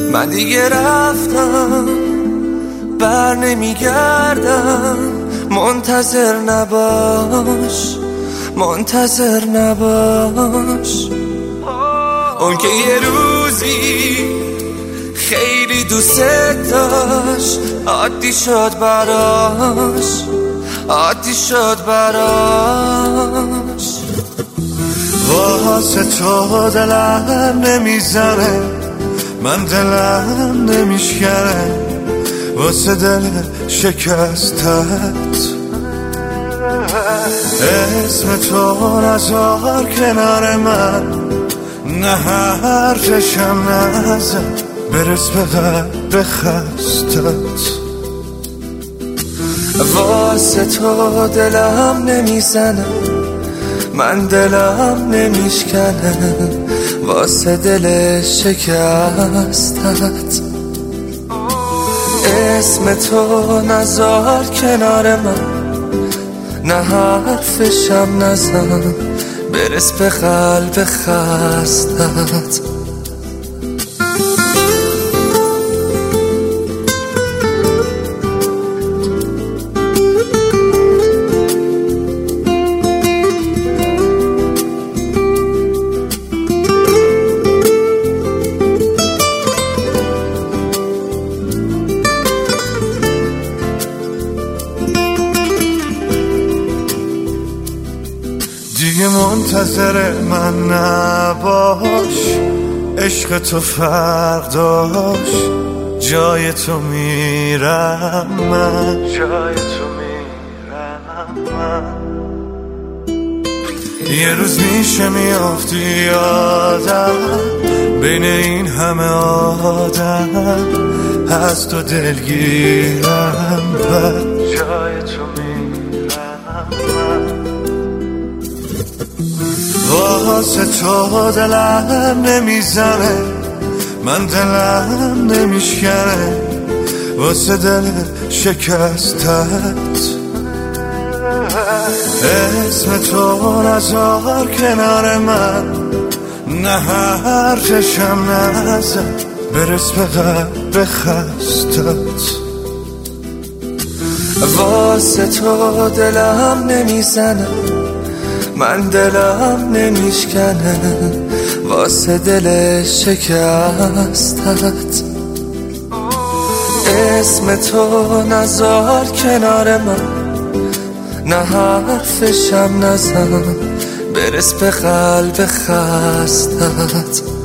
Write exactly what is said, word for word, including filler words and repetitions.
من دیگه رفتم بر نمیگردم، منتظر نباش منتظر نباش. اون که یه روزی خیلی دوست داشت، عادی شد براش عادی شد براش. واسه تو دلم نمیزنه، من دلم نمیشکنه واسه دل شکستت. اسم تو نذار کنار من، نه حرفشم نزن برس به قلب خستت. واسه تو دلم نمیزنه، من دلم نمیشکنه واسه دل شکستت. اسم تو نذار کنار من، نه حرفشم نزن برس به قلب خستت. دیگه منتظر من نباش، عشق تو فرق داشت، جای تو میرم من، جای تو میرم من. یه روز میشه میافتی یادم، بین این همه آدم از تو دلگیرم من، جای تو میرم من. واسه تو دلم نمیزنه، من دلم نمیشکنه واسه دل شکستت. اسم تو نذار کنار من، نه حرفشم نزن برس به قلب خستت. واسه تو دلم نمیزنه، من دلم نمیشکنه واسه دل شکستت. اسم تو نذار کنار من، نه حرفشم نزن برس به قلب خستت.